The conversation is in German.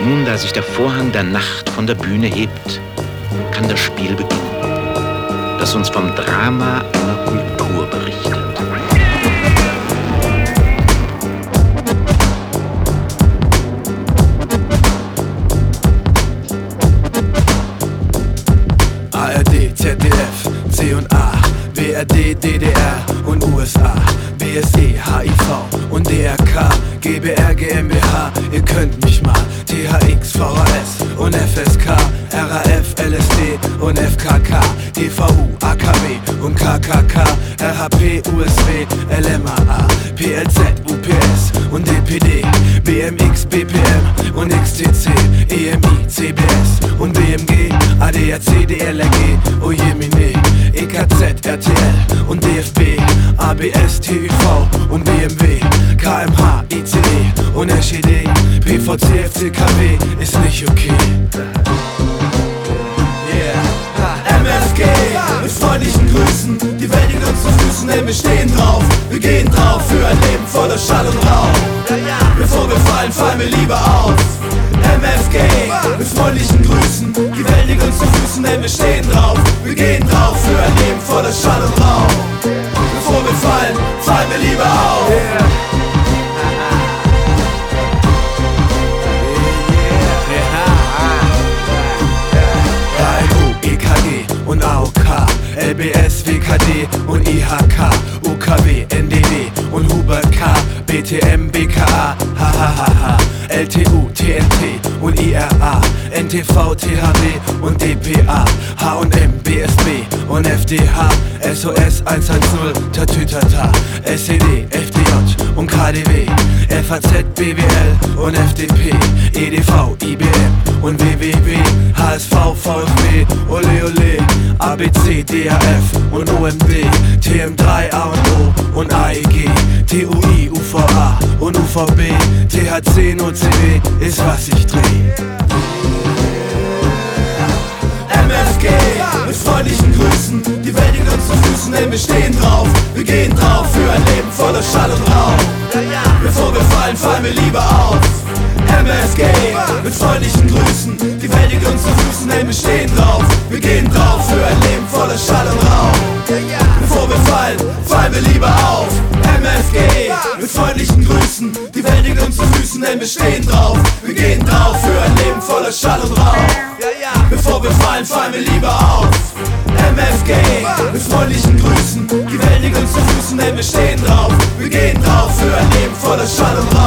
Nun, da sich der Vorhang der Nacht von der Bühne hebt, kann das Spiel beginnen, das uns vom Drama einer Kultur berichtet. ARD, ZDF, C&A, BRD, DDR und USA, BSE, HIV und DRK, GBR, GmbH, ihr könnt mich mal, THX, VHS und FSK, RAF, LSD und FKK, TVU, AKW und KKK, RHP, USW, LMAA, PLZ, UPS und DPD, BMX, BPM und XTC, EMI, CBS und BMG, ADAC, DLRG, Ojemine, EKZ, RTL und DFB, ABS, TÜV und BMW, KMH, ICE und SED, PVC, FCKW, ist nicht okay. MFG, mit freundlichen Grüßen, die Welt liegt uns zu Füßen, denn wir stehen drauf, wir gehen drauf für ein Leben voller Schall und Rauch. Bevor wir fallen, fallen wir lieber auf. MFG, mit freundlichen Grüßen, die Welt liegt uns zu Füßen, denn wir stehen drauf, wir gehen drauf für ein Leben voller Schall und Rauch. Bevor wir fallen, fallen wir lieber auf. Und AOK, LBS, WKD und IHK, UKW, NDW und Hubert K, BTM, BKA, HHHH, LTU, TNT und IRA, NTV, THW und DPA, H&M, BSB und FDH, SOS 110, Tatütata, SED, FDJ und KDW, FAZ, BWL und FDP, EDV, IBM und WWW, HSV, VfB, Ole Ole, ABC, DAF und OMD, TM3, A und O und AEG, TUI, UVA und UVB, THC, NOCW, ist was ich dreh. MFG, mit freundlichen Grüßen, die Welt liegt uns zu Füßen, denn wir stehen drauf, wir gehen drauf für ein Leben voller Schall und Rauch. Bevor wir fallen, fallen wir lieber auf. MFG, mit freundlichen Grüßen, die Welt liegt uns zu Füßen, denn wir stehen drauf, wir gehen drauf für ein Leben voller Schall und Rauch. Bevor wir fallen, fallen wir lieber auf. MFG, mit freundlichen Grüßen, die Welt liegt uns zu Füßen, denn wir stehen drauf, wir gehen drauf für ein Leben voller Schall und Rauch. Bevor wir fallen, fallen wir lieber auf. MFG, mit freundlichen Grüßen, die Welt liegt uns zu Füßen, denn wir stehen drauf, wir gehen drauf für ein Leben voller Schall und Rauch.